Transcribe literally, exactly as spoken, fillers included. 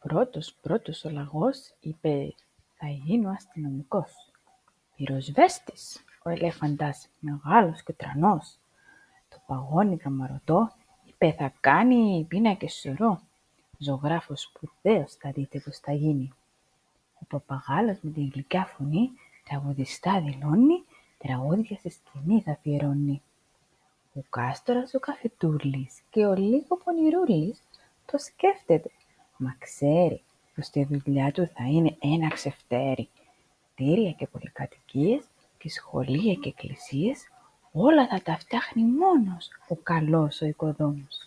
Πρώτος πρώτος ο λαγός είπε «Θα γίνω αστυνομικός». Πυροσβέστης ο ελέφαντας, μεγάλος και τρανός. Το παγόνι γαμαρωτό είπε «Θα κάνει πίνακες σωρό». Ζωγράφος σπουδαίος θα δείτε πως θα γίνει. Ο παπαγάλος με την γλυκιά φωνή τραγουδιστά δηλώνει, τραγούδια στη σκηνή θα αφιερώνει. Ο κάστορας ο καφετούλης και ο λίγο πονηρούλης το σκέφτεται, μα ξέρει πως τη δουλειά του θα είναι ένα ξεφτέρι. Κτίρια και πολυκατοικίες και σχολεία και εκκλησίες, όλα θα τα φτιάχνει μόνος ο καλός ο οικοδόμος.